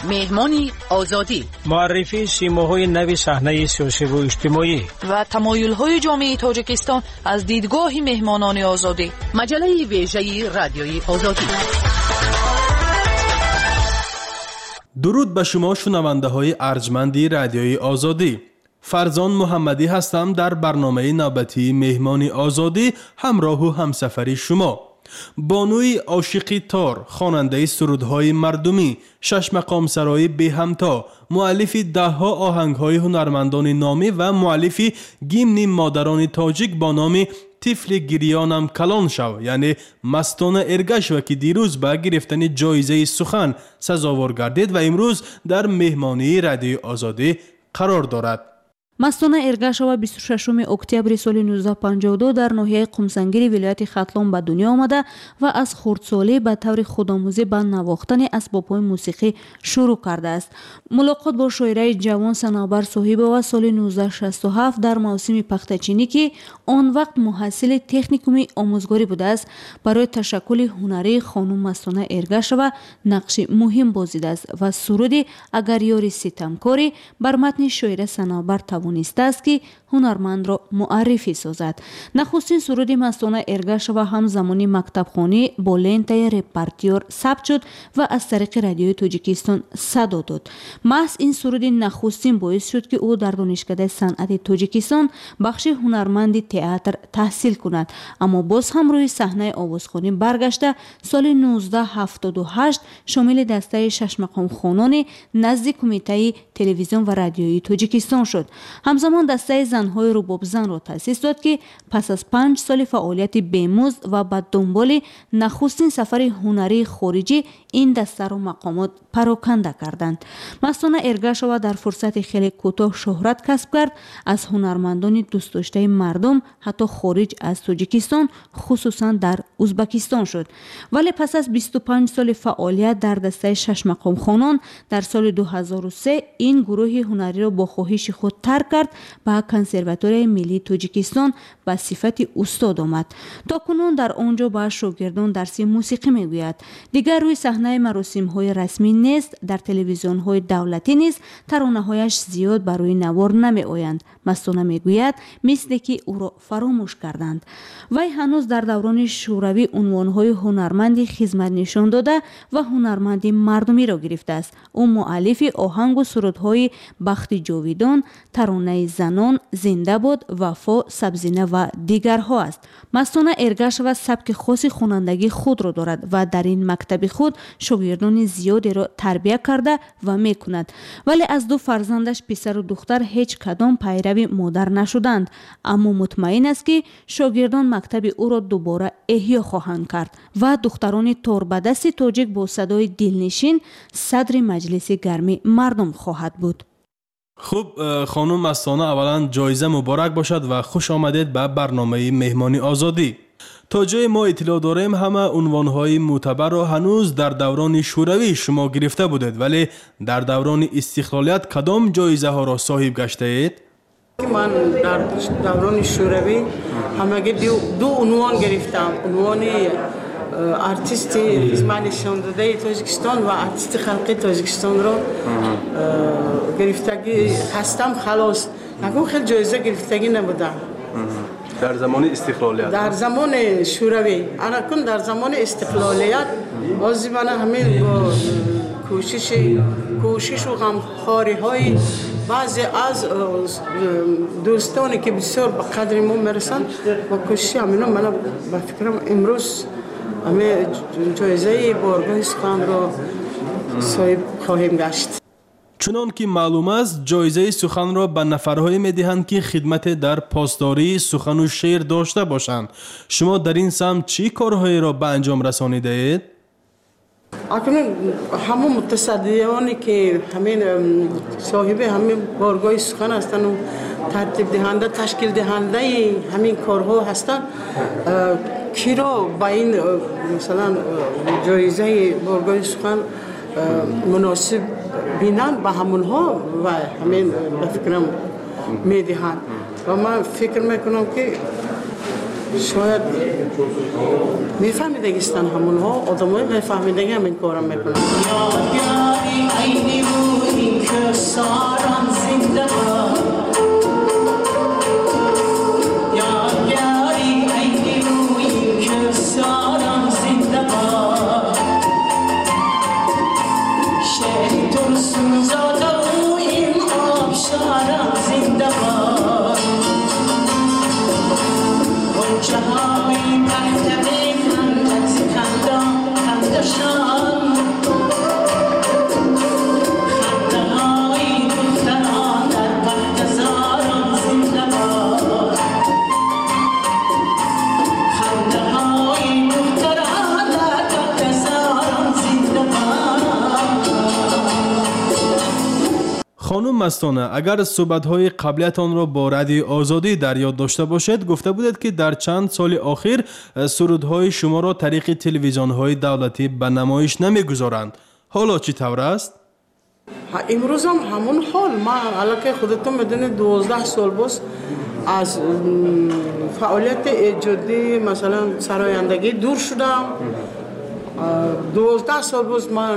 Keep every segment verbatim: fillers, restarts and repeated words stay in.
مهمانی آزادی، معرفی سیماهای نوی صحنه سیاسی و اجتماعی و تمایل‌های جامعه تاجیکستان از دیدگاه مهمانان آزادی. مجله ویژه رادیوی آزادی. درود به شما شنونده های ارجمندی رادیوی آزادی. فرزان محمدی هستم در برنامه نوبتی مهمانی آزادی همراه و همسفری شما. بانوی عاشقی تار، خواننده سرودهای مردمی، شش مقام سرای به همتا، مؤلف ده ها آهنگهای هنرمندان نامی و مؤلف گیمن مادران تاجیک با نام طفل گریانم کلان شو، یعنی مستانه ارگش و که دیروز به گرفتن جایزه سخن سزاوار گردید و امروز در مهمانی رادیوی آزادی قرار دارد. مستانه ارگشوا بیست و ششم اکتبر سال نوزده پنجاه و دو در ناحیه قمسنگیر ولایت ختلان به دنیا آمده و از خردسالی به طور خودآموزی به نواختن اسباب‌های موسیقی شروع کرده است. ملاقات با شاعره جوان صنوبر صاحب و سال نوزده شصت و هفت در موسم پختچینی که آن وقت محصل تکنیکوم آموزگاری بوده است، برای تشکل هنری خانم مستانه ارگشوا نقش مهم بازیده است و سرودی اگر یاری ستمکاری بر متن شاعره صنوبر توانسته است که هنرمند را معرفی سازد. نخستین سرود مستانه ارگشوا هم زمانی مکتبخانه با لنته رپرتوار ثبت شد و از طریق رادیوی تاجیکستان صدا داد. محض این سرود نخستین باعث شد که او در دانشکده صنعت تاجیکستان بخش هنرمندی تئاتر تحصیل کند، اما باز هم روی صحنه آوازخوانی برگشته سال نوزده هفتاد و هشت شامل دسته شش مقام خوانان نزد کمیته تلویزیون و رادیویی تاجیکستان شد. همزمان دسته زنهای رباب زن را تأسیس داد که پس از پنج سال فعالیت بیمزد و به دنبال نخستین سفر هنری خارجی این دسته را مقامات پراکنده کردند. مستانه ارگشوا در فرصت خیلی کوتاه شهرت کسب کرد. از هنرمندان دوست داشته مردم حتی خارج از تاجیکستان خصوصا در ازبکستان شد. ولی پس از بیست و پنج سال فعالیت در دسته شش مقام خوانان در سال دو هزار و سه این گروه هنری را با خواهش خود ترک کرد و کنسرواتوری ملی تاجیکستان به صفت استاد آمد. تا کنون در آنجا با شاگردان درس موسیقی میگوید. دیگر روی صحنه مراسم های رسمی نیست، در تلویزیون های دولتی نیست، ترانه هایش زیاد برای نوار نمی آیند. مستانه میگوید مثل که او را فراموش کردند. وی هنوز در دوران شوروی عنوان های هنرمندی خدمت نشان داده و هنرمندی مردمی را گرفته است. او مؤلف آهنگ و سرودهای بخت جاویدان، ترانه زنان، زنده باد، وفا، سبزینه و دیگرها است. مستانه ارگشوا سبک خاص خوانندگی خود را دارد و در این مکتب خود شاگردان زیادی را تربیت کرده و میکند. ولی از دو فرزندش پسر و دختر هیچ کدام پیرو مادر نشدند، اما مطمئن است که شاگردان مکتب او را دوباره احیا خواهند کرد و دختران توربدست تاجیک با صدای دلنشین صدر مجلس گرمی مردم خواهد بود. خوب خانم مستانه، اولا جایزه مبارک باشد و خوش آمدید به برنامه مهمانی آزادی. تا جای ما اطلاع داریم همه عنوانهای معتبر را هنوز در دوران شوروی شما گرفته بودید، ولی در دوران استقلالیت کدام جایزه ها را صاحب گشته اید؟ من در دوران شوروی همگی دو, دو عنوان گرفتم. عنوان ارتیست خدمت نشان داده تاجیکستان و ارتیست خلقی تاجیکستان را گرفتگی هستم. خلاص نگم خیلی جایزه گرفتگی نبودم در زمان استقلالیت. در زمان شوروی انا کن در زمان استقلالیت بازی من همین با کوشش کوشش و غمخواری های بعضی از دوستانی که بسیار به قدر ما میرسند با کوشش همینا من به فکرم امروز همه جایزه بارگاه سخن را صاحب خواهیم گشت. چنان که معلوم است جایزه سخن را به نفرهای میدهند که خدمت در پاسداری سخن و شعر داشته باشند. شما در این سمت چی کارهایی را به انجام رسانیده اید؟ اکنون همون متصدیانی که همین صاحب همین بارگاه سخن هستند و ترتیب دهنده تشکیل دهنده همین کارها هستند کی را به این مثلا جایزه بارگاه سخن مناسب بینند به همونها و همین به فکرم میدهند و من فکر میکنم که شاید میفهمیدگیستن همون ها آدم های میفهمیدگی هم این کارم میکنن. یادگاری عینی بود این که ساران زنده باد، یادگاری عینی بود این که ساران زنده باد، شهر درسون زاده و این آبشاران زنده باد، جهانی مکتبی خندت کندان کندشان، خنده های دختران در وقت زاران زنده باد، خنده های دختران در وقت زاران زنده باد. خانم مستانه، اگر صحبت‌های قبلیتان را با رادیوی آزادی در یاد داشته باشد، گفته بودید که در چند سال اخیر سرودهای شما را طریق تلویزیون‌های دولتی به نمایش نمی‌گذارند. حالا چی طور است؟ امروز هم همون حال. من علاقه خودتون میدونید دوازده سال باز از فعالیت ایجادی مثلا سرایندگی دور شدم. دوازده سال باز من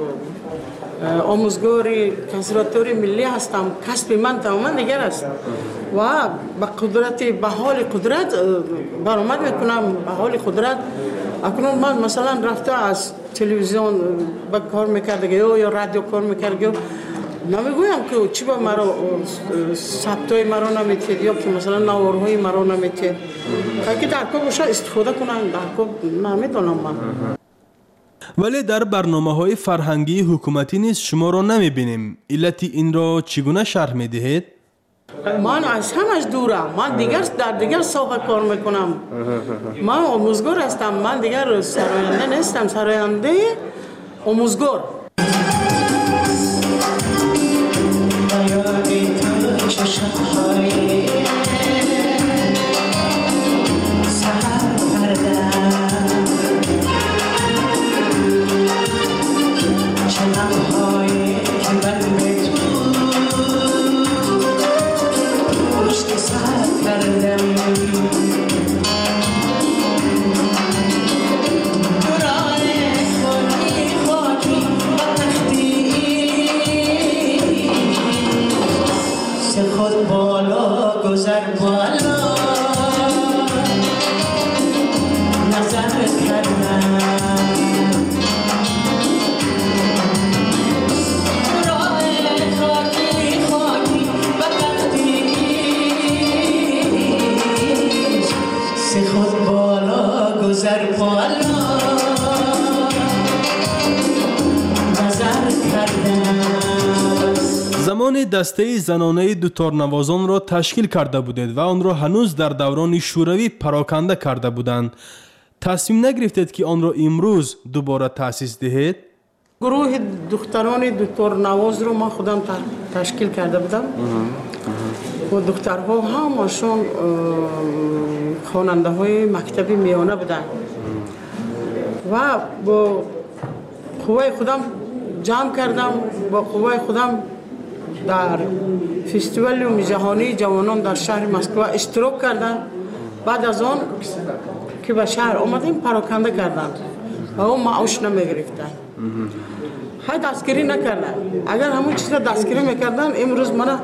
آموزگاری کنسرواتوری ملی هستم. کسب من تماما دیگر است و به قدرت به حال قدرت برآمد میکنم. به حال قدرت اکنون من مثلا رفته از تلویزیون به کار میکردگی یا رادیو کار میکردگی نمیگویم که چی با مرا ثبتای مرا نمیتید یا که مثلا نوارهای مرا نمیتید که در کار باشه استفاده کنم. در کار نمیدونم من. ولی در برنامه‌های فرهنگی حکومتی نیز شما را نمی‌بینیم. علت این را چگونه شرح می‌دهید؟ من از همش دورم. من دیگر در دیگر ساحه کار میکنم. من آموزگار هستم. من دیگر سراینده نیستم. سراینده آموزگار. زمان دسته زنانه دوتارنوازان را تشکیل کرده بودید و آن را هنوز در دوران شوروی پراکنده کرده بودند. تصمیم نگرفتید که آن را امروز دوباره تأسیس دهید؟ گروه دختران دوتارنواز رو من خودم تشکیل کرده بودم و دخترها همشون خواننده های مکتبی میانه بودن و با قوای خودم جمع کردم. با قوای خودم در فستیوال جهانی جوانان در شهر مسکو اشتراک کردن. بعد از آن که به شهر آمدیم پراکنده کردن و اون معاش نمیگرفتن. های دستگیری نکردن. اگر همون چیز را دستگیری میکردن امروز من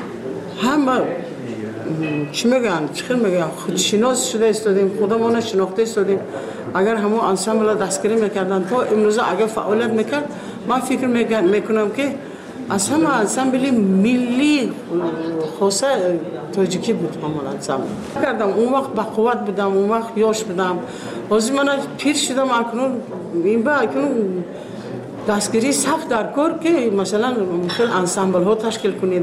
هم چی میگن چی میگن خودشناس شده استادیم، خودمون شناخته استادیم. اگر همون انسامبل دستگیری میکردن تا امروز اگر فعالیت میکرد من فکر میکنم که از همه انسامبل ملی خواسته تاجیکی بود. همون انسامبل کردم اون وقت با قوت بودم، اون وقت یاش بودم. بازی من پیر شدم اکنون این با اکنون دستگیری سخت در کار که مثلا مثل انسامبل ها تشکیل کنید.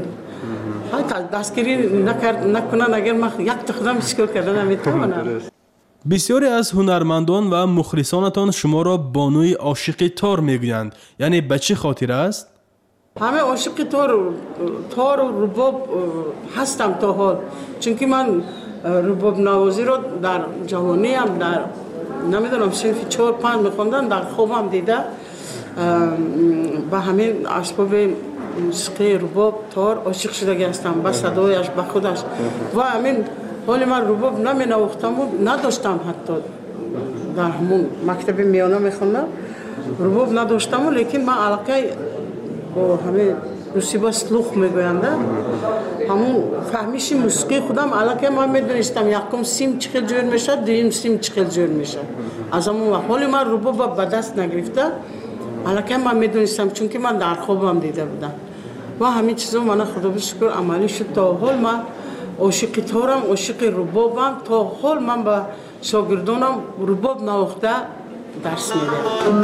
دستگیری نکنن اگر من یک تخدم تشکیل کردن نمیتونم. بسیاری از هنرمندان و مخلصانتان شما را بانوی عاشق تار میگویند. یعنی به چه خاطر است؟ همه عاشق تار تار و رباب هستم تا حال. چون که من رباب نوازی رو در جوانی هم در نمیدونم صنف چهار پنج میخوندن در خوابم دیده با همین اسباب موسیقی رباب تار عاشق شده هستم. با صدایش با خودش و همین ولی من رباب نمی نواختم و نداشتم حتی در همون مکتب میانه میخوندم رباب نداشتم لیکن من علاقه با همه روسی با سلوخ میگوینده همون فهمیش موسیقی خودم علاقه من میدونستم یکم سیم چقدر جور میشه دویم سیم چقدر جور میشه از همون وقت ولی من رباب به دست نگرفته علاقه من میدونستم چون که من در خوابم دیده بودم و همین چیزا من خدا به شکر عملی شد تا حال من عاشق تارم عاشق ربابم تا حال من با شاگردانم رباب نواخته درس میدم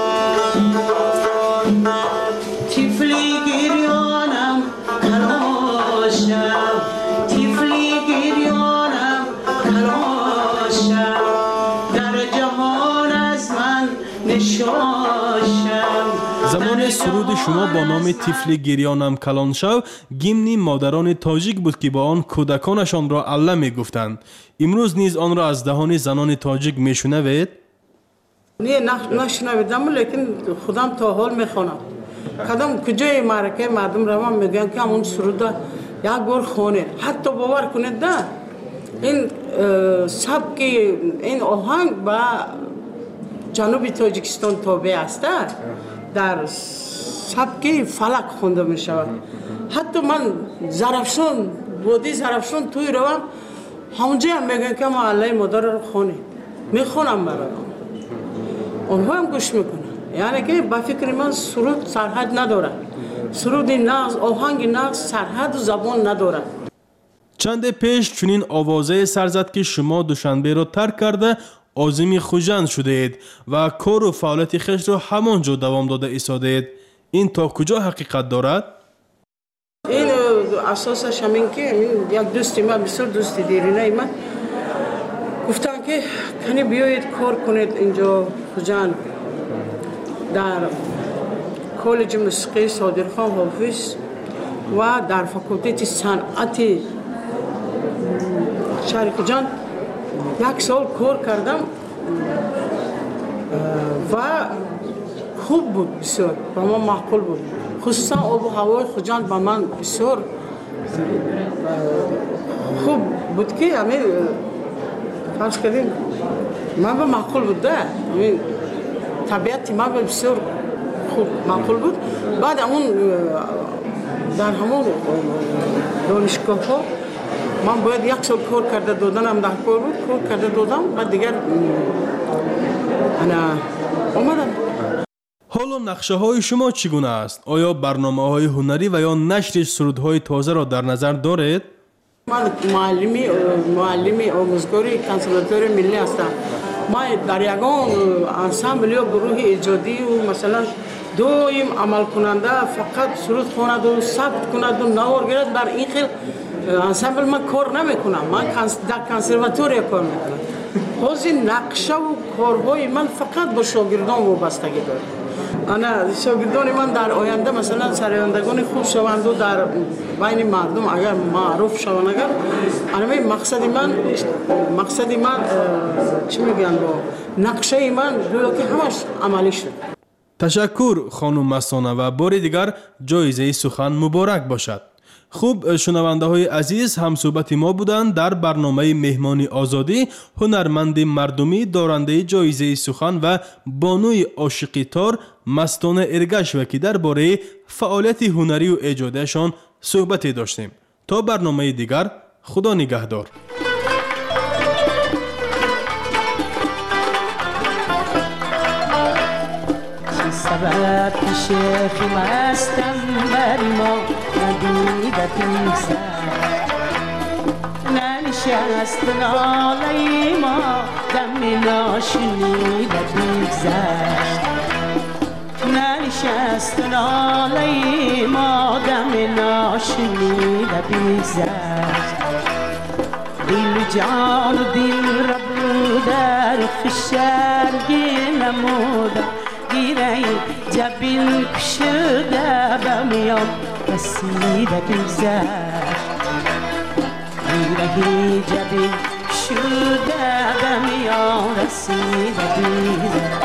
تیفلی گریانم کلاشم تیفلی گریانم کلاشم در جهان از من نشاشم. زمان سرود شما با نام تیفلی گریانم کلان شو گیمنی مادران تاجیک بود که با آن کودکانشان را الله می گفتند. امروز نیز آن را از دهان زنان تاجیک می شنوید؟ نه نشنویدم لیکن خودم تا حال میخوانم کدام کجای معرکه مردم روان میگن که همون سرود یک بار خونه حتی باور کنید نه این سبک این آهنگ با جنوب تاجیکستان تابع است در سبک فلک خونده می شود حتی من زرافشان وادی زرافشان توی روم همونجا هم میگن که ما الله مادر رو خونه میخونم برای اونها هم گوش میکنن یعنی که با فکر من سرود سرحد نداره سرود نغز آهنگ نغز سرحد و زبان نداره. چند پیش چنین آوازه سر زد که شما دوشنبه را ترک کرده عازم خوجند شده اید و کار و فعالیت خویش را همانجا دوام داده ایستاده اید. این تا کجا حقیقت دارد؟ این اساسش همین که یک دوستی من بسیار دوستی دیرینه من گفتن که کنی بیایید کار کنید اینجا خوجند در کالج موسیقی صادرخان حافظ و در فاکولته صنعت شهر خوجند یک سال کار کردم و خوب بود بسیار با من معقول بود خصوصا آب و هوای خوجند با من بسیار خوب بود که همین فرض کردیم من به معقول بود ده همین طبیعت من بسیار خوب معقول بود بعد همون در همون دانشگاه ها من باید یک سال کار کرده دادنم در کار بود کار کرده دادم و دیگر انا اومدم. حالا نقشه های شما چگونه است؟ آیا برنامه های هنری و یا نشر سرودهای تازه را در نظر دارید؟ من معلمی معلمی آموزگاری کنسرواتوار ملی هستم. ما در یگان انسامبل یا گروه ایجادی و مثلا دویم عمل کننده فقط سرود خواند و ثبت کند و نوار گیرد در این خیل انسامبل من کار نمی کنم من در کنسرواتوار کار می کنم. حاضر نقشه و کارهای من فقط با شاگردان وابستگی دارد. انا شاگردان من در آینده مثلا سرایندگان خوب شوند و در بین مردم اگر معروف شوند اگر انا مقصد من مقصد من چی میگن با نقشه من گویا که همش عملی شد. تشکر خانم مستانه و بار دیگر جایزه سخن مبارک باشد. خوب شنونده های عزیز هم صحبت ما بودند در برنامه مهمانی آزادی هنرمند مردمی دارنده جایزه سخن و بانوی عاشقی تار مستانه ارگشوه که درباره فعالیت هنری و ایجادشان صحبتی داشتیم. تا برنامه دیگر خدا نگهدار. سبب شیخ مستم بر ما ندیدت میگذشت ننشست ناله ما دم ناشنیدت میگذشت ننشست ناله ما دم ناشنیدت میگذشت دل جان و دل را در فشرگی نمودم گیره جبین کشده بمیان رسیده بگذشت گیره جبین کشده بمیان رسیده بگذشت